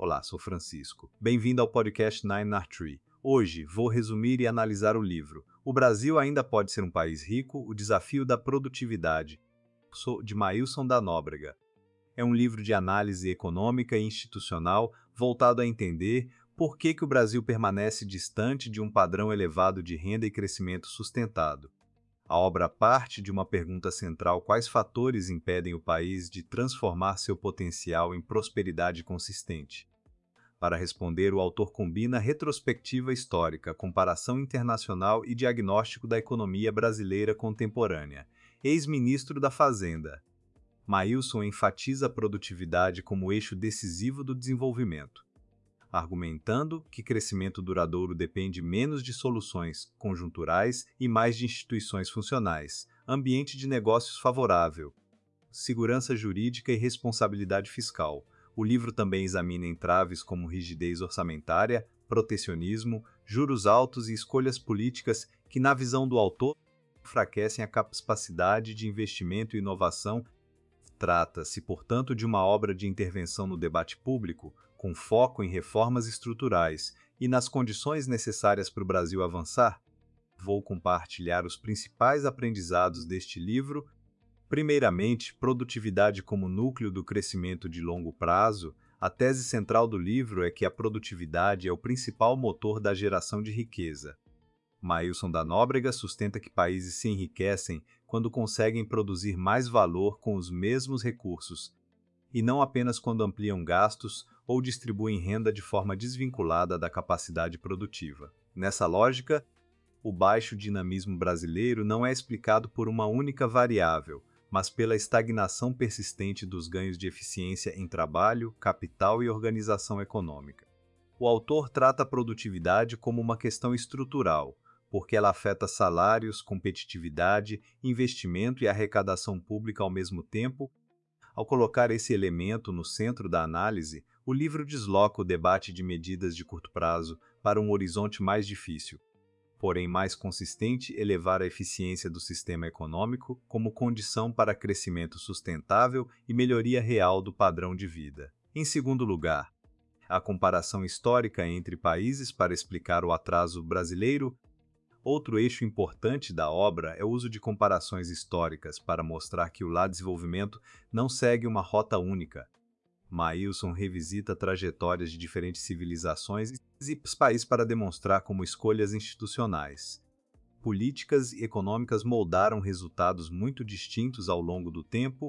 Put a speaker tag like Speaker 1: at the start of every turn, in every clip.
Speaker 1: Olá, sou Francisco. Bem-vindo ao podcast 9R3. Hoje vou resumir e analisar o livro O Brasil ainda pode ser um país rico? O desafio da produtividade, de Maílson da Nóbrega. É um livro de análise econômica e institucional voltado a entender por que o Brasil permanece distante de um padrão elevado de renda e crescimento sustentado. A obra parte de uma pergunta central: quais fatores impedem o país de transformar seu potencial em prosperidade consistente? Para responder, o autor combina retrospectiva histórica, comparação internacional e diagnóstico da economia brasileira contemporânea. Ex-ministro da Fazenda, Maílson enfatiza a produtividade como eixo decisivo do desenvolvimento, argumentando que crescimento duradouro depende menos de soluções conjunturais e mais de instituições funcionais, ambiente de negócios favorável, segurança jurídica e responsabilidade fiscal. O livro também examina entraves como rigidez orçamentária, protecionismo, juros altos e escolhas políticas que, na visão do autor, enfraquecem a capacidade de investimento e inovação. Trata-se, portanto, de uma obra de intervenção no debate público, com foco em reformas estruturais e nas condições necessárias para o Brasil avançar. Vou compartilhar os principais aprendizados deste livro. Primeiramente, produtividade como núcleo do crescimento de longo prazo. A tese central do livro é que a produtividade é o principal motor da geração de riqueza. Maílson da Nóbrega sustenta que países se enriquecem quando conseguem produzir mais valor com os mesmos recursos, e não apenas quando ampliam gastos ou distribuem renda de forma desvinculada da capacidade produtiva. Nessa lógica, o baixo dinamismo brasileiro não é explicado por uma única variável, mas pela estagnação persistente dos ganhos de eficiência em trabalho, capital e organização econômica. O autor trata a produtividade como uma questão estrutural, porque ela afeta salários, competitividade, investimento e arrecadação pública ao mesmo tempo. Ao colocar esse elemento no centro da análise, o livro desloca o debate de medidas de curto prazo para um horizonte mais difícil, porém mais consistente: elevar a eficiência do sistema econômico como condição para crescimento sustentável e melhoria real do padrão de vida. Em segundo lugar, a comparação histórica entre países para explicar o atraso brasileiro. Outro eixo importante da obra é o uso de comparações históricas para mostrar que o desenvolvimento não segue uma rota única. Maílson revisita trajetórias de diferentes civilizações e países para demonstrar como escolhas institucionais, políticas e econômicas moldaram resultados muito distintos ao longo do tempo.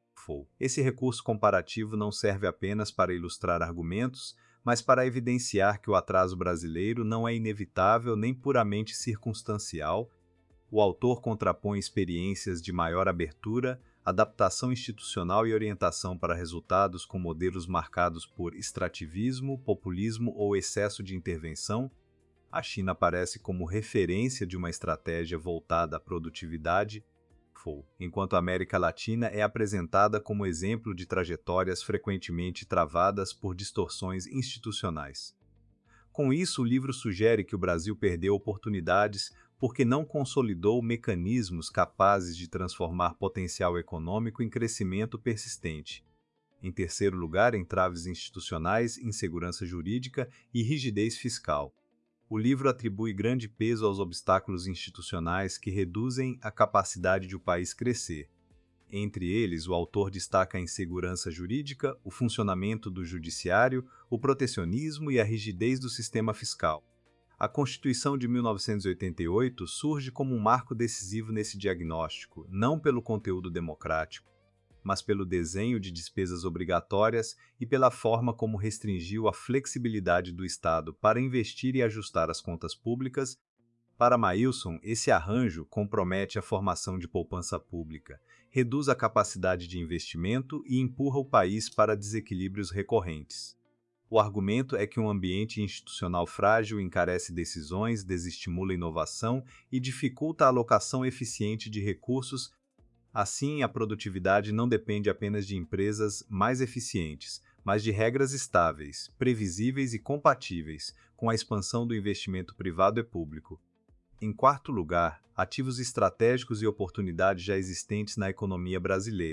Speaker 1: Esse recurso comparativo não serve apenas para ilustrar argumentos, mas para evidenciar que o atraso brasileiro não é inevitável nem puramente circunstancial. O autor contrapõe experiências de maior abertura, adaptação institucional e orientação para resultados com modelos marcados por extrativismo, populismo ou excesso de intervenção. A China aparece como referência de uma estratégia voltada à produtividade, enquanto a América Latina é apresentada como exemplo de trajetórias frequentemente travadas por distorções institucionais. Com isso, o livro sugere que o Brasil perdeu oportunidades porque não consolidou mecanismos capazes de transformar potencial econômico em crescimento persistente. Em terceiro lugar, entraves institucionais, insegurança jurídica e rigidez fiscal. O livro atribui grande peso aos obstáculos institucionais que reduzem a capacidade de o país crescer. Entre eles, o autor destaca a insegurança jurídica, o funcionamento do judiciário, o protecionismo e a rigidez do sistema fiscal. A Constituição de 1988 surge como um marco decisivo nesse diagnóstico, não pelo conteúdo democrático, mas pelo desenho de despesas obrigatórias e pela forma como restringiu a flexibilidade do Estado para investir e ajustar as contas públicas. Para Maílson, esse arranjo compromete a formação de poupança pública, reduz a capacidade de investimento e empurra o país para desequilíbrios recorrentes. O argumento é que um ambiente institucional frágil encarece decisões, desestimula inovação e dificulta a alocação eficiente de recursos. Assim, a produtividade não depende apenas de empresas mais eficientes, mas de regras estáveis, previsíveis e compatíveis com a expansão do investimento privado e público. Em quarto lugar, ativos estratégicos e oportunidades já existentes na economia brasileira.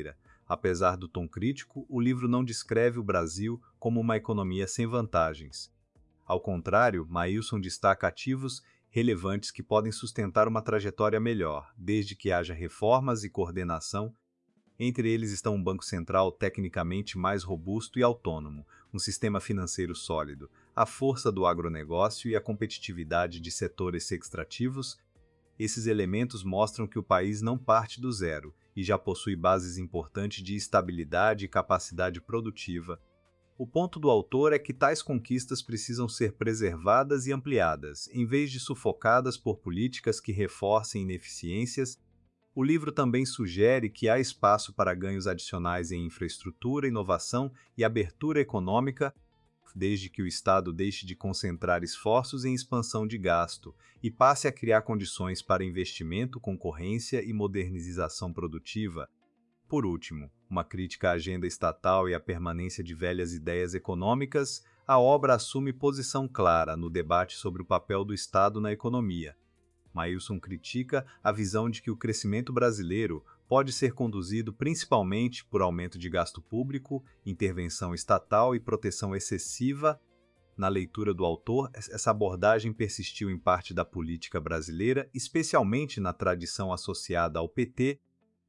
Speaker 1: Apesar do tom crítico, o livro não descreve o Brasil como uma economia sem vantagens. Ao contrário, Maílson destaca ativos relevantes que podem sustentar uma trajetória melhor, desde que haja reformas e coordenação. Entre eles estão um banco central tecnicamente mais robusto e autônomo, um sistema financeiro sólido, a força do agronegócio e a competitividade de setores extrativos. Esses elementos mostram que o país não parte do zero e já possui bases importantes de estabilidade e capacidade produtiva. O ponto do autor é que tais conquistas precisam ser preservadas e ampliadas, em vez de sufocadas por políticas que reforcem ineficiências. O livro também sugere que há espaço para ganhos adicionais em infraestrutura, inovação e abertura econômica, desde que o Estado deixe de concentrar esforços em expansão de gasto e passe a criar condições para investimento, concorrência e modernização produtiva. Por último, uma crítica à agenda estatal e à permanência de velhas ideias econômicas, a obra assume posição clara no debate sobre o papel do Estado na economia. Maílson critica a visão de que o crescimento brasileiro pode ser conduzido principalmente por aumento de gasto público, intervenção estatal e proteção excessiva. Na leitura do autor, essa abordagem persistiu em parte da política brasileira, especialmente na tradição associada ao PT,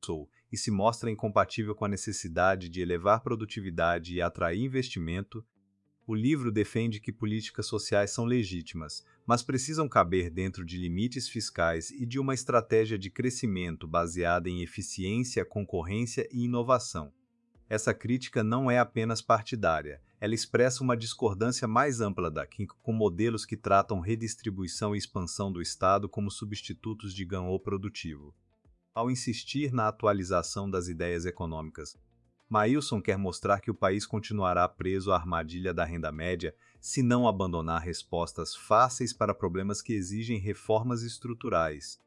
Speaker 1: e se mostra incompatível com a necessidade de elevar produtividade e atrair investimento. O livro defende que políticas sociais são legítimas, mas precisam caber dentro de limites fiscais e de uma estratégia de crescimento baseada em eficiência, concorrência e inovação. Essa crítica não é apenas partidária, ela expressa uma discordância mais ampla daqui, com modelos que tratam redistribuição e expansão do Estado como substitutos de ganho produtivo. Ao insistir na atualização das ideias econômicas, Maílson quer mostrar que o país continuará preso à armadilha da renda média se não abandonar respostas fáceis para problemas que exigem reformas estruturais.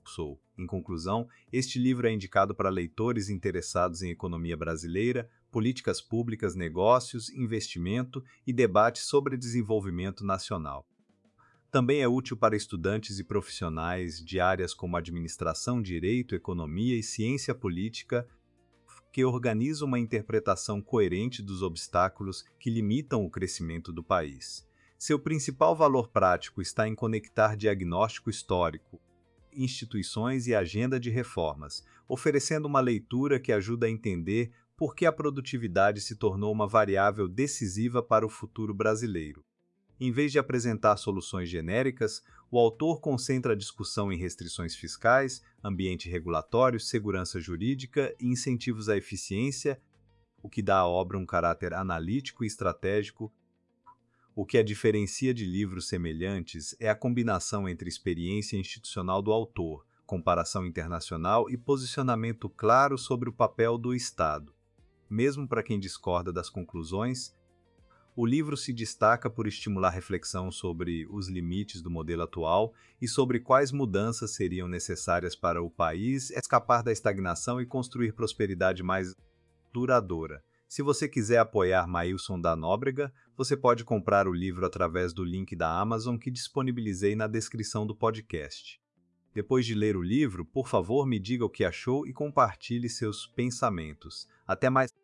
Speaker 1: Em conclusão, este livro é indicado para leitores interessados em economia brasileira, políticas públicas, negócios, investimento e debates sobre desenvolvimento nacional. Também é útil para estudantes e profissionais de áreas como administração, direito, economia e ciência política, que organizam uma interpretação coerente dos obstáculos que limitam o crescimento do país. Seu principal valor prático está em conectar diagnóstico histórico, instituições e agenda de reformas, oferecendo uma leitura que ajuda a entender por que a produtividade se tornou uma variável decisiva para o futuro brasileiro. Em vez de apresentar soluções genéricas, o autor concentra a discussão em restrições fiscais, ambiente regulatório, segurança jurídica e incentivos à eficiência, o que dá à obra um caráter analítico e estratégico. O que a diferencia de livros semelhantes é a combinação entre experiência institucional do autor, comparação internacional e posicionamento claro sobre o papel do Estado. Mesmo para quem discorda das conclusões, o livro se destaca por estimular reflexão sobre os limites do modelo atual e sobre quais mudanças seriam necessárias para o país escapar da estagnação e construir prosperidade mais duradoura. Se você quiser apoiar Maílson da Nóbrega, você pode comprar o livro através do link da Amazon que disponibilizei na descrição do podcast. Depois de ler o livro, por favor, me diga o que achou e compartilhe seus pensamentos. Até mais!